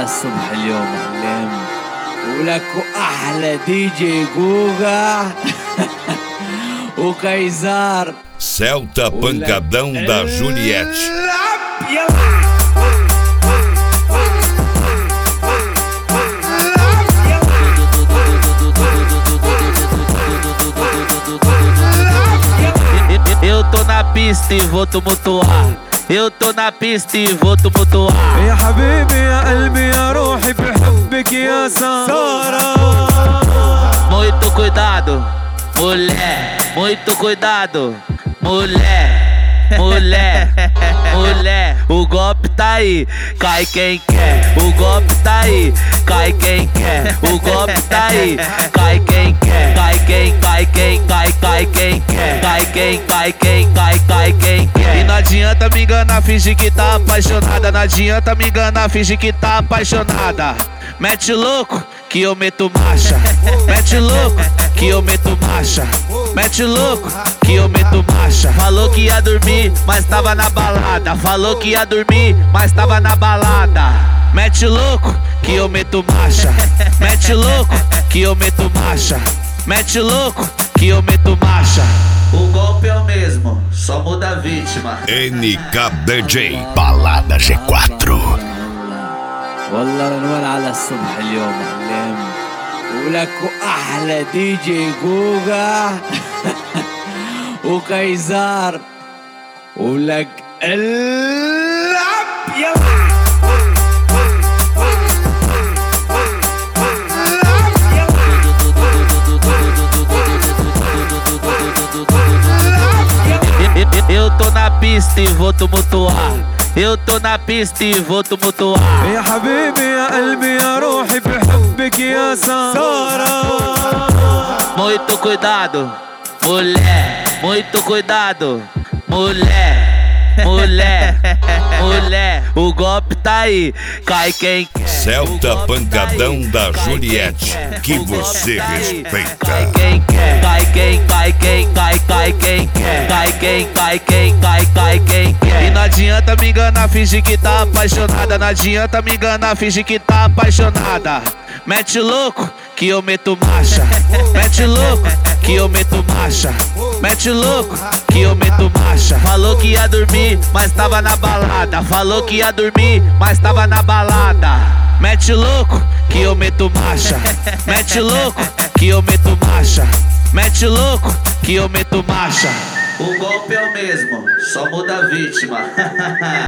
على الصبح اليوم علم ولك احلى دي جي جوجا وكايزار. Celta Pancadão da Juliette. Eu tô na pista e vou tumultuar. Eu tô na pista e vou tumultuar. يا حبيبي يا قلبي يا روحي بحبك يا سارة. Muito cuidado, mulher. Muito cuidado, mulher. Mulher, mulher, o golpe tá aí, cai quem quer. O golpe tá aí, cai quem quer. O golpe tá aí, cai quem quer. Cai quem, cai quem, cai quem quer. Cai quem, cai quem, cai quem quer. E não adianta me enganar, fingir que tá apaixonada. Não adianta me enganar, fingir que tá apaixonada. Mete louco que eu meto marcha. Mete louco que eu meto marcha. Mete louco que eu meto marcha. Falou que ia dormir, mas tava na balada. Falou que ia dormir, mas tava na balada. Mete louco que eu meto marcha. Mete louco que eu meto marcha. Mete louco que eu meto marcha. O golpe é o mesmo, só muda a vítima. NKDJ Balada G4. والله العنوان على الصبح اليوم علم ولك احلى دي جي جوجا وكايزار ولك العب يلا. Eu tô na pista e vou tumultuar. Eu tô na pista e vou tumultuar. يا حبيبي يا قلبي يا روحي بحبك يا سارة. Muito cuidado, mulher. Muito cuidado, mulher. Mulher, mulher, o golpe tá aí, cai quem quer. Celta Pancadão da Juliette, que você respeita. Cai quem quer, cai quem, cai quem, cai quem quer. Cai quem, cai quem, cai quem quer. E não adianta me enganar, fingir que tá apaixonada. Não adianta me enganar, fingir que tá apaixonada. Mete louco que eu meto marcha. Mete louco que eu meto marcha. Mete louco que eu meto marcha. Falou que ia dormir, mas tava na balada. Falou que ia dormir, mas tava na balada. Mete louco que eu meto marcha. Mete louco que eu meto marcha. Mete louco que eu meto marcha. O golpe é o mesmo, só muda a vítima.